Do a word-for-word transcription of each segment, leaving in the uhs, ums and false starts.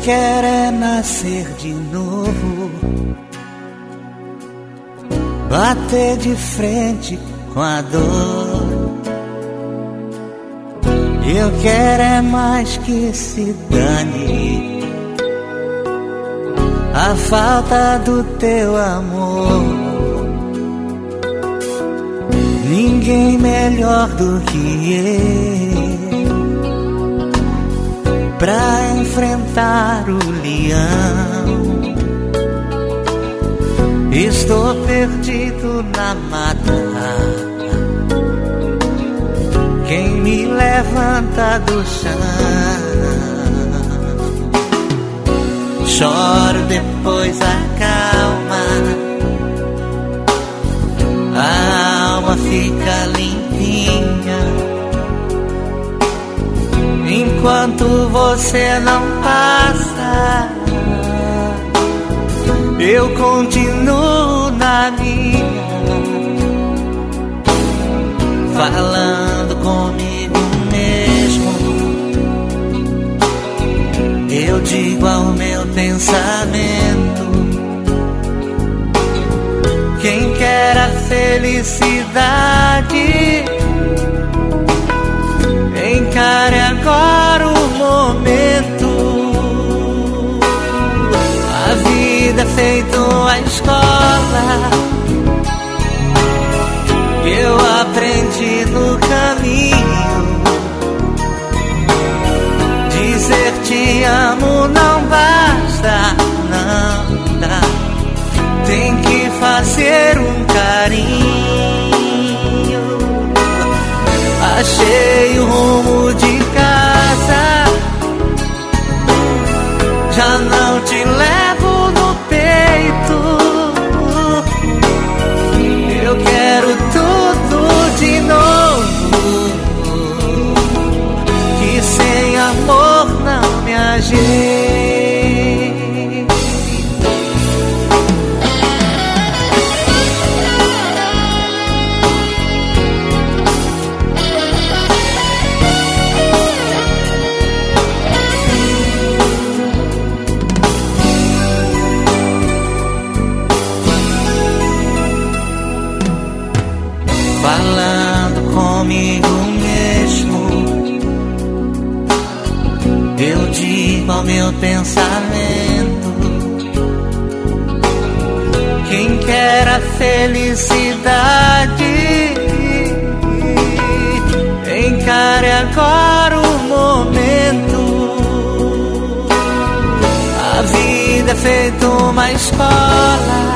quero é nascer de novo, bater de frente com a dor. Eu quero é mais que se dane a falta do teu amor. Ninguém melhor do que eu pra enfrentar o leão. Estou perdido na mata, quem me levanta do chão? Choro, depois acalma, a alma fica limpinha. Enquanto você não passa, eu continuo na minha, falando comigo mesmo. Eu digo ao meu pensamento: quem quer a felicidade, encare agora o momento. A vida é feito a escola, eu aprendi no caminho. Dizer te amo não basta, não dá, tem que fazer um carinho. Achei o rumo de casa, já não te levo no peito. Eu quero tudo de novo, que sem amor não me ajeite. Falando comigo mesmo, eu digo ao meu pensamento: quem quer a felicidade, encare agora o momento. A vida é feita uma escola,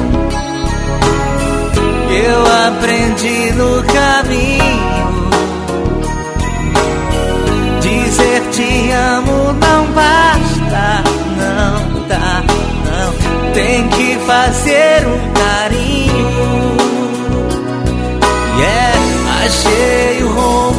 eu aprendi no caminho. Dizer te amo não basta, não dá, não, tem que fazer um carinho. Yeah, achei o rumo